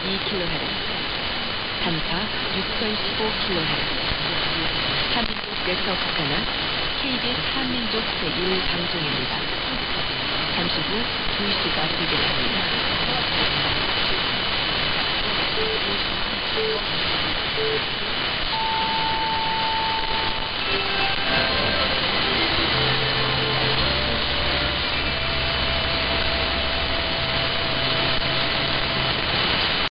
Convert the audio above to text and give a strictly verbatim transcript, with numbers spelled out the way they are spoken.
킬로헤르츠, 단파 육천십오 킬로헤르츠, 한민족 네트워크사는 케이비에스 한민족 제일 방송입니다. 잠시 후 두 시가 되겠습니다.